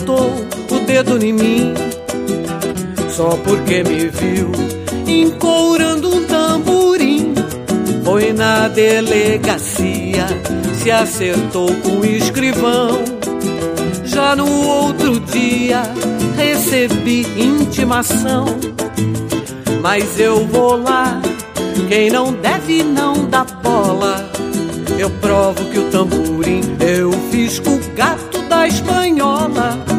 apontou o dedo em mim, só porque me viu encourando um tamborim. Foi na delegacia, se acertou com o escrivão. Já no outro dia recebi intimação, mas eu vou lá, quem não deve não dá bola. Eu provo que o tamborim eu fiz com o gato da espanhola.